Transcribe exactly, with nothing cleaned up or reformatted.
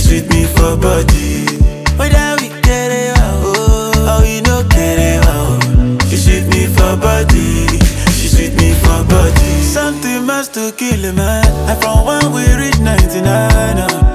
sweet me for body. Whether we get it oh, or we no get it oh. She sweet me for body, she sweet me for body. Something must to kill a man, and from when we reach ninety-nine oh.